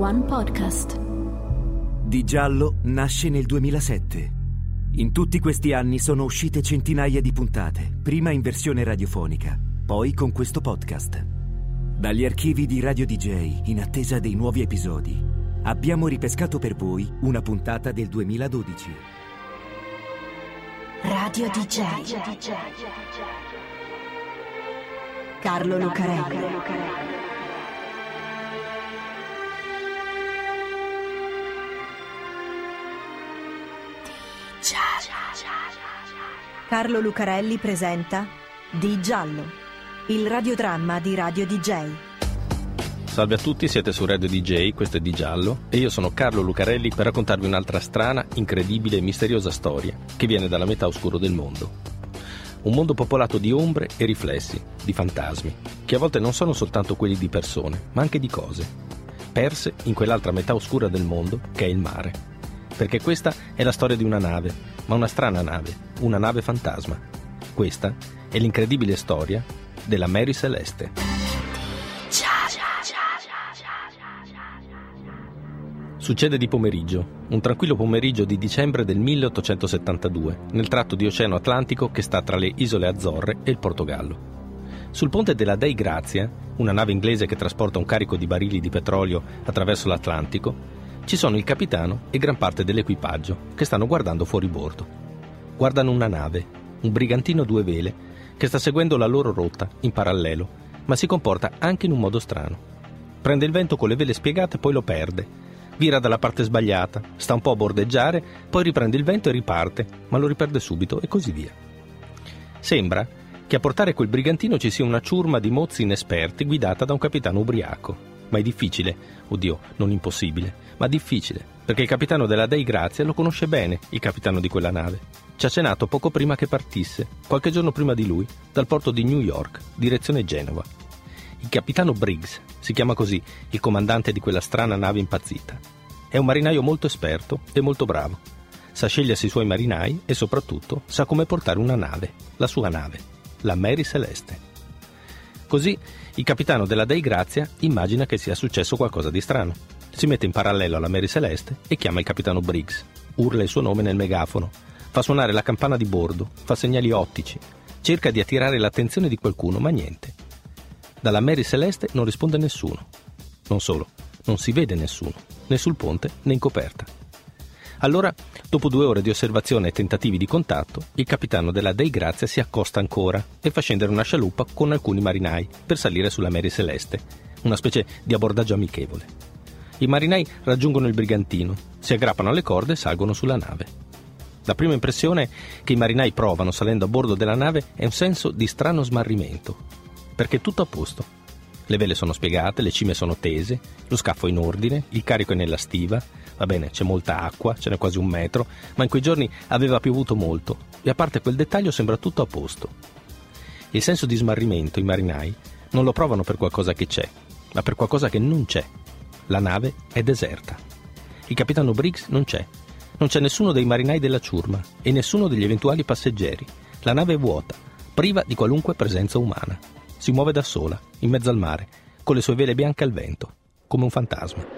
One Podcast. Di Giallo nasce nel 2007. In tutti questi anni sono uscite centinaia di puntate, prima in versione radiofonica, poi con questo podcast. Dagli archivi di Radio DJ, in attesa dei nuovi episodi, abbiamo ripescato per voi una puntata del 2012. Radio DJ. Carlo Lucarelli. Carlo Lucarelli presenta Di Giallo, il radiodramma di Radio DJ. Salve a tutti, siete su Radio DJ, questo è Di Giallo e io sono Carlo Lucarelli per raccontarvi un'altra strana, incredibile e misteriosa storia che viene dalla metà oscuro del mondo. Un mondo popolato di ombre e riflessi, di fantasmi, che a volte non sono soltanto quelli di persone, ma anche di cose, perse in quell'altra metà oscura del mondo che è il mare. Perché questa è la storia di una nave, ma una strana nave, una nave fantasma. Questa è l'incredibile storia della Mary Celeste. Succede di pomeriggio, un tranquillo pomeriggio di dicembre del 1872, nel tratto di Oceano Atlantico che sta tra le isole Azzorre e il Portogallo. Sul ponte della Dei Grazia, una nave inglese che trasporta un carico di barili di petrolio attraverso l'Atlantico, ci sono il capitano e gran parte dell'equipaggio che stanno guardando fuori bordo. Guardano una nave, un brigantino a due vele, che sta seguendo la loro rotta in parallelo, ma si comporta anche in un modo strano. Prende il vento con le vele spiegate, poi lo perde. Vira dalla parte sbagliata, sta un po' a bordeggiare, poi riprende il vento e riparte, ma lo riperde subito e così via. Sembra che a portare quel brigantino ci sia una ciurma di mozzi inesperti guidata da un capitano ubriaco. Ma è difficile, oddio, non impossibile, ma difficile, perché il capitano della Dei Grazia lo conosce bene, il capitano di quella nave. Ci ha cenato poco prima che partisse, qualche giorno prima di lui, dal porto di New York, direzione Genova. Il capitano Briggs, si chiama così il comandante di quella strana nave impazzita. È un marinaio molto esperto e molto bravo. Sa scegliersi i suoi marinai e soprattutto sa come portare una nave, la sua nave, la Mary Celeste. Così il capitano della Dei Grazia immagina che sia successo qualcosa di strano. Si mette in parallelo alla Mary Celeste e chiama il capitano Briggs. Urla il suo nome nel megafono, fa suonare la campana di bordo, fa segnali ottici, cerca di attirare l'attenzione di qualcuno, ma niente. Dalla Mary Celeste non risponde nessuno. Non solo, non si vede nessuno, né sul ponte né in coperta. Allora, dopo 2 ore di osservazione e tentativi di contatto, il capitano della Dei Grazia si accosta ancora e fa scendere una scialuppa con alcuni marinai per salire sulla Mary Celeste, una specie di abbordaggio amichevole. I marinai raggiungono il brigantino, si aggrappano alle corde e salgono sulla nave. La prima impressione che i marinai provano salendo a bordo della nave è un senso di strano smarrimento, perché è tutto a posto. Le vele sono spiegate, le cime sono tese, lo scafo è in ordine, il carico è nella stiva. Va bene, c'è molta acqua, ce n'è quasi 1 metro, ma in quei giorni aveva piovuto molto e a parte quel dettaglio sembra tutto a posto. Il senso di smarrimento i marinai non lo provano per qualcosa che c'è, ma per qualcosa che non c'è. La nave è deserta. Il capitano Briggs non c'è. Non c'è nessuno dei marinai della ciurma e nessuno degli eventuali passeggeri. La nave è vuota, priva di qualunque presenza umana. Si muove da sola, in mezzo al mare, con le sue vele bianche al vento, come un fantasma.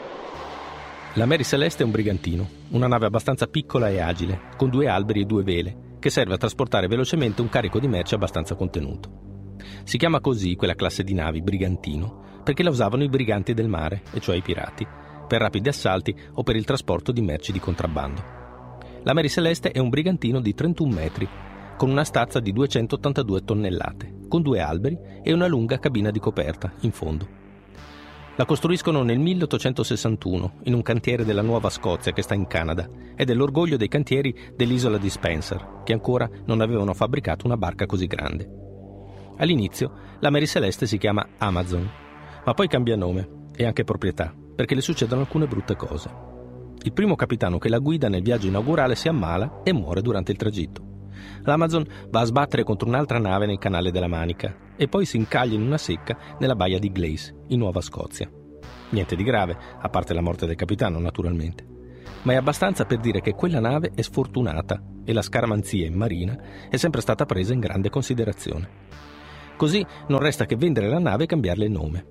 La Mary Celeste è un brigantino, una nave abbastanza piccola e agile, con 2 alberi e 2 vele, che serve a trasportare velocemente un carico di merci abbastanza contenuto. Si chiama così quella classe di navi, brigantino, perché la usavano i briganti del mare, e cioè i pirati, per rapidi assalti o per il trasporto di merci di contrabbando. La Mary Celeste è un brigantino di 31 metri, con una stazza di 282 tonnellate, con 2 alberi e una lunga cabina di coperta, in fondo. La costruiscono nel 1861 in un cantiere della Nuova Scozia che sta in Canada ed è l'orgoglio dei cantieri dell'isola di Spencer, che ancora non avevano fabbricato una barca così grande. All'inizio la Mary Celeste si chiama Amazon, ma poi cambia nome e anche proprietà, perché le succedono alcune brutte cose. Il primo capitano che la guida nel viaggio inaugurale si ammala e muore durante il tragitto. L'Amazon va a sbattere contro un'altra nave nel canale della Manica e poi si incaglia in una secca nella baia di Glace, in Nuova Scozia. Niente di grave, a parte la morte del capitano, naturalmente. Ma è abbastanza per dire che quella nave è sfortunata e la scaramanzia in marina è sempre stata presa in grande considerazione. Così non resta che vendere la nave e cambiarle il nome.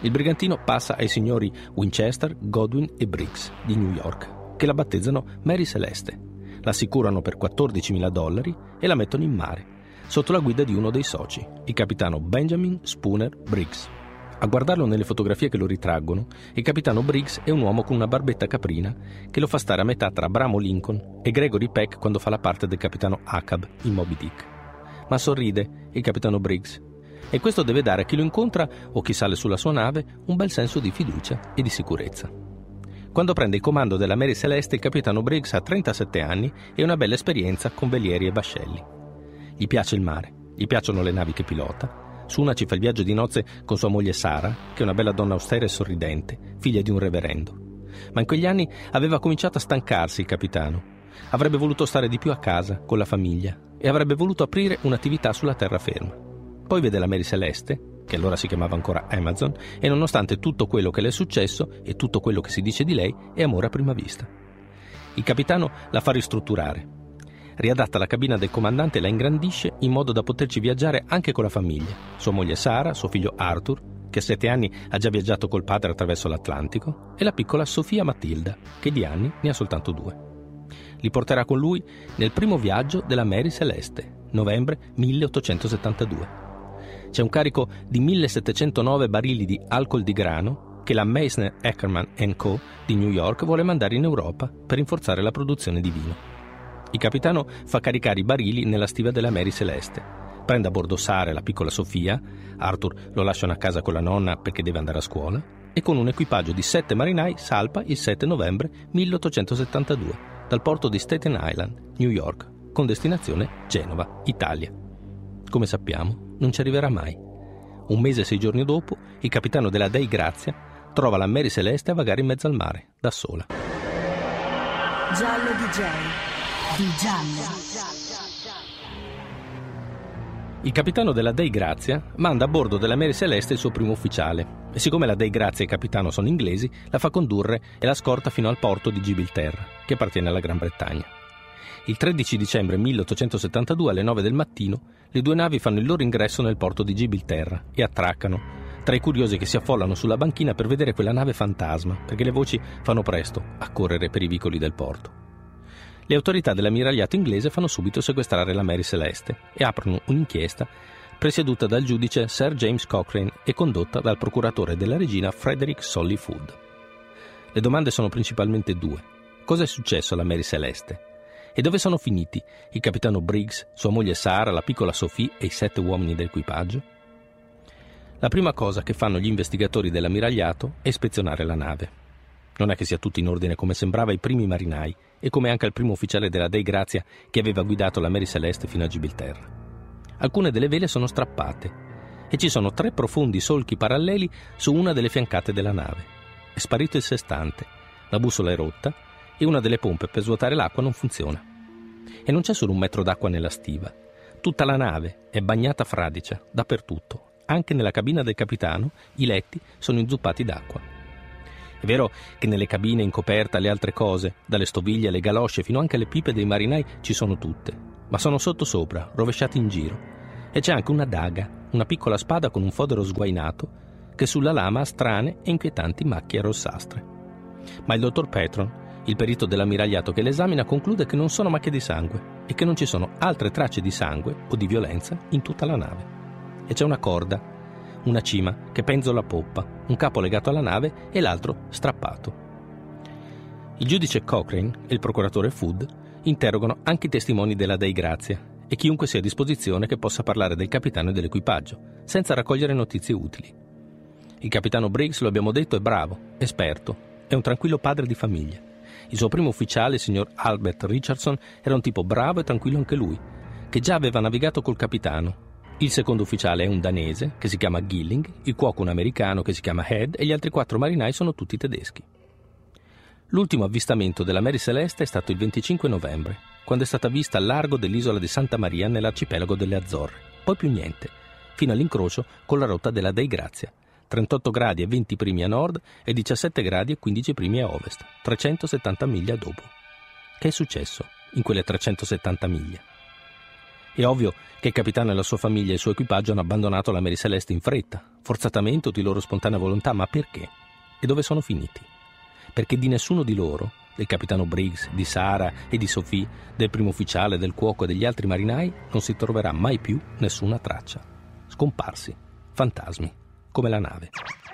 Il brigantino passa ai signori Winchester, Godwin e Briggs di New York, che la battezzano Mary Celeste, la assicurano per $14.000 e la mettono in mare, sotto la guida di uno dei soci, il capitano Benjamin Spooner Briggs. A guardarlo nelle fotografie che lo ritraggono, il capitano Briggs è un uomo con una barbetta caprina che lo fa stare a metà tra Abramo Lincoln e Gregory Peck quando fa la parte del capitano Ahab in Moby Dick. Ma sorride il capitano Briggs, e questo deve dare a chi lo incontra o chi sale sulla sua nave un bel senso di fiducia e di sicurezza. Quando prende il comando della Mary Celeste, il capitano Briggs ha 37 anni e una bella esperienza con velieri e vascelli. Gli piace il mare, gli piacciono le navi che pilota. Su una ci fa il viaggio di nozze con sua moglie Sara, che è una bella donna austera e sorridente, figlia di un reverendo. Ma in quegli anni aveva cominciato a stancarsi il capitano. Avrebbe voluto stare di più a casa, con la famiglia, e avrebbe voluto aprire un'attività sulla terraferma. Poi vede la Mary Celeste, che allora si chiamava ancora Amazon, e nonostante tutto quello che le è successo e tutto quello che si dice di lei, è amore a prima vista. Il capitano la fa ristrutturare. Riadatta la cabina del comandante e la ingrandisce in modo da poterci viaggiare anche con la famiglia, sua moglie Sara, suo figlio Arthur, che a 7 anni ha già viaggiato col padre attraverso l'Atlantico, e la piccola Sofia Matilda, che di anni ne ha soltanto 2. Li porterà con lui nel primo viaggio della Mary Celeste, novembre 1872. C'è un carico di 1709 barili di alcol di grano che la Meissner Ackerman & Co. di New York vuole mandare in Europa per rinforzare la produzione di vino. Il capitano fa caricare i barili nella stiva della Mary Celeste, prende a bordo Sara e la piccola Sofia, Arthur lo lasciano a casa con la nonna perché deve andare a scuola, e con un equipaggio di 7 marinai salpa il 7 novembre 1872 dal porto di Staten Island, New York, con destinazione Genova, Italia. Come sappiamo, non ci arriverà mai. Un mese e 6 giorni dopo, il capitano della Dei Grazia trova la Mary Celeste a vagare in mezzo al mare, da sola. Giallo DJ. Di giallo. Il capitano della Dei Grazia manda a bordo della Mary Celeste il suo primo ufficiale e siccome la Dei Grazia e il capitano sono inglesi, la fa condurre e la scorta fino al porto di Gibilterra, che appartiene alla Gran Bretagna. Il 13 dicembre 1872 alle 9 del mattino le due navi fanno il loro ingresso nel porto di Gibilterra e attraccano, tra i curiosi che si affollano sulla banchina per vedere quella nave fantasma, perché le voci fanno presto a correre per i vicoli del porto. Le autorità dell'ammiragliato inglese fanno subito sequestrare la Mary Celeste e aprono un'inchiesta presieduta dal giudice Sir James Cochrane e condotta dal procuratore della regina Frederick Solly Food. Le domande sono principalmente 2. Cosa è successo alla Mary Celeste? E dove sono finiti il capitano Briggs, sua moglie Sara, la piccola Sophie e i 7 uomini dell'equipaggio? La prima cosa che fanno gli investigatori dell'ammiragliato è ispezionare la nave. Non è che sia tutto in ordine come sembrava ai primi marinai e come anche al primo ufficiale della Dei Grazia che aveva guidato la Mary Celeste fino a Gibilterra. Alcune delle vele sono strappate e ci sono 3 profondi solchi paralleli su una delle fiancate della nave. È sparito il sestante, la bussola è rotta e una delle pompe per svuotare l'acqua non funziona. E non c'è solo 1 metro d'acqua nella stiva. Tutta la nave è bagnata fradicia, dappertutto. Anche nella cabina del capitano i letti sono inzuppati d'acqua. È vero che nelle cabine in coperta le altre cose, dalle stoviglie alle galosce fino anche alle pipe dei marinai, ci sono tutte, ma sono sottosopra, rovesciate in giro. E c'è anche una daga, una piccola spada con un fodero sguainato, che sulla lama ha strane e inquietanti macchie rossastre. Ma il dottor Petron, il perito dell'ammiragliato che l'esamina, conclude che non sono macchie di sangue e che non ci sono altre tracce di sangue o di violenza in tutta la nave. E c'è una corda, una cima che penzola a poppa, un capo legato alla nave e l'altro strappato. Il giudice Cochrane e il procuratore Food interrogano anche i testimoni della Dei Grazia e chiunque sia a disposizione che possa parlare del capitano e dell'equipaggio, senza raccogliere notizie utili. Il capitano Briggs, lo abbiamo detto, è bravo, esperto, è un tranquillo padre di famiglia. Il suo primo ufficiale, il signor Albert Richardson, era un tipo bravo e tranquillo anche lui, che già aveva navigato col capitano. Il secondo ufficiale è un danese, che si chiama Gilling, il cuoco un americano che si chiama Head e gli altri 4 marinai sono tutti tedeschi. L'ultimo avvistamento della Mary Celeste è stato il 25 novembre, quando è stata vista al largo dell'isola di Santa Maria nell'arcipelago delle Azzorre. Poi più niente, fino all'incrocio con la rotta della Dei Grazia, 38 gradi e 20 primi a nord e 17 gradi e 15 primi a ovest, 370 miglia dopo. Che è successo in quelle 370 miglia? È ovvio che il capitano e la sua famiglia e il suo equipaggio hanno abbandonato la Mary Celeste in fretta, forzatamente o di loro spontanea volontà, ma perché? E dove sono finiti? Perché di nessuno di loro, del capitano Briggs, di Sara e di Sophie, del primo ufficiale, del cuoco e degli altri marinai, non si troverà mai più nessuna traccia. Scomparsi, fantasmi, come la nave.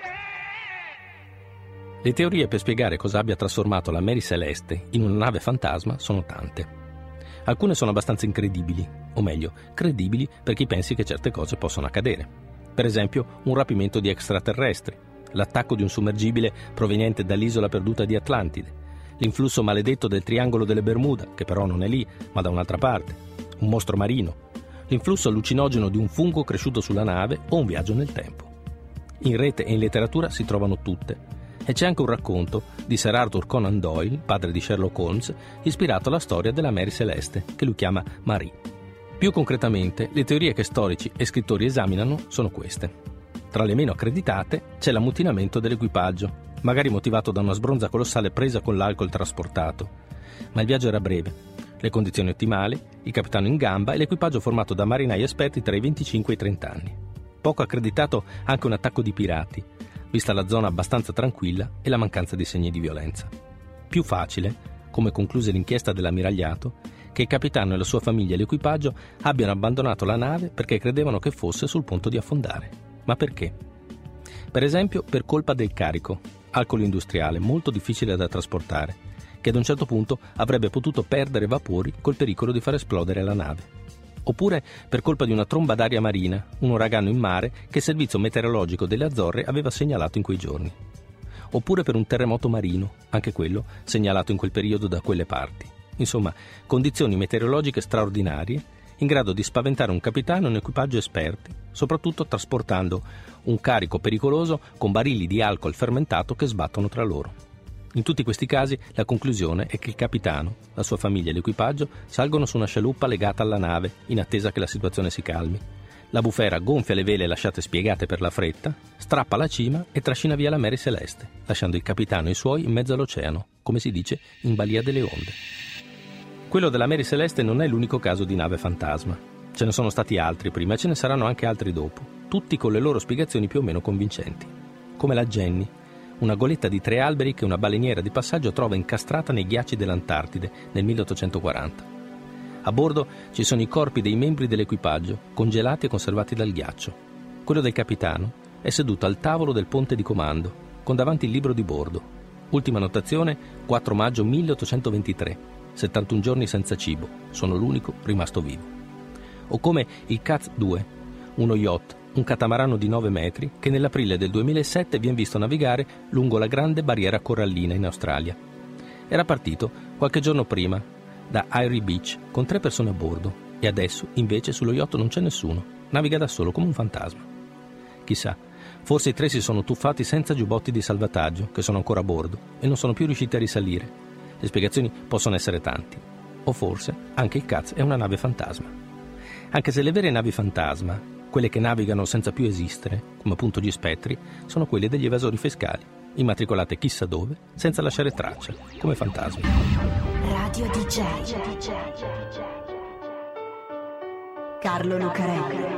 Le teorie per spiegare cosa abbia trasformato la Mary Celeste in una nave fantasma sono tante. Alcune sono abbastanza incredibili, o meglio, credibili per chi pensi che certe cose possono accadere. Per esempio, un rapimento di extraterrestri, l'attacco di un sommergibile proveniente dall'isola perduta di Atlantide, l'influsso maledetto del triangolo delle Bermuda, che però non è lì, ma da un'altra parte, un mostro marino, l'influsso allucinogeno di un fungo cresciuto sulla nave o un viaggio nel tempo. In rete e in letteratura si trovano tutte. E c'è anche un racconto di Sir Arthur Conan Doyle, padre di Sherlock Holmes, ispirato alla storia della Mary Celeste, che lui chiama Marie. Più concretamente, le teorie che storici e scrittori esaminano sono queste. Tra le meno accreditate c'è l'ammutinamento dell'equipaggio, magari motivato da una sbronza colossale presa con l'alcol trasportato. Ma il viaggio era breve, le condizioni ottimali, il capitano in gamba e l'equipaggio formato da marinai esperti tra i 25 e i 30 anni. Poco accreditato anche un attacco di pirati, vista la zona abbastanza tranquilla e la mancanza di segni di violenza. Più facile, come concluse l'inchiesta dell'ammiragliato, che il capitano e la sua famiglia e l'equipaggio abbiano abbandonato la nave perché credevano che fosse sul punto di affondare. Ma perché? Per esempio per colpa del carico, alcol industriale molto difficile da trasportare, che ad un certo punto avrebbe potuto perdere vapori col pericolo di far esplodere la nave. Oppure per colpa di una tromba d'aria marina, un uragano in mare che il servizio meteorologico delle Azzorre aveva segnalato in quei giorni. Oppure per un terremoto marino, anche quello segnalato in quel periodo da quelle parti. Insomma, condizioni meteorologiche straordinarie in grado di spaventare un capitano e un equipaggio esperti, soprattutto trasportando un carico pericoloso con barili di alcol fermentato che sbattono tra loro. In tutti questi casi la conclusione è che il capitano, la sua famiglia e l'equipaggio salgono su una scialuppa legata alla nave in attesa che la situazione si calmi. La bufera gonfia le vele lasciate spiegate per la fretta, strappa la cima e trascina via la Mary Celeste, lasciando il capitano e i suoi in mezzo all'oceano, come si dice, in balia delle onde. Quello della Mary Celeste non è l'unico caso di nave fantasma. Ce ne sono stati altri prima e ce ne saranno anche altri dopo, tutti con le loro spiegazioni più o meno convincenti. Come la Jenny, una goletta di 3 alberi che una baleniera di passaggio trova incastrata nei ghiacci dell'Antartide nel 1840. A bordo ci sono i corpi dei membri dell'equipaggio, congelati e conservati dal ghiaccio. Quello del capitano è seduto al tavolo del ponte di comando, con davanti il libro di bordo. Ultima notazione, 4 maggio 1823, 71 giorni senza cibo, sono l'unico rimasto vivo. O come il Katz 2, uno yacht, un catamarano di 9 metri che nell'aprile del 2007 viene visto navigare lungo la grande barriera corallina in Australia. Era partito qualche giorno prima da Airy Beach con 3 persone a bordo e adesso invece sullo yacht non c'è nessuno, naviga da solo come un fantasma. Chissà, forse i 3 si sono tuffati senza giubbotti di salvataggio che sono ancora a bordo e non sono più riusciti a risalire. Le spiegazioni possono essere tanti. O forse anche il Katz è una nave fantasma. Anche se le vere navi fantasma, quelle che navigano senza più esistere, come appunto gli spettri, sono quelle degli evasori fiscali, immatricolate chissà dove, senza lasciare traccia, come fantasmi. Radio DJ Carlo Lucarelli.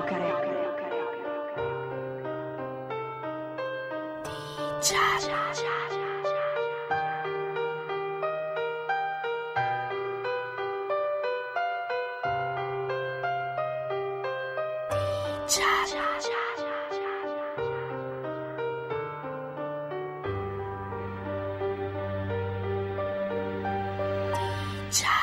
DJ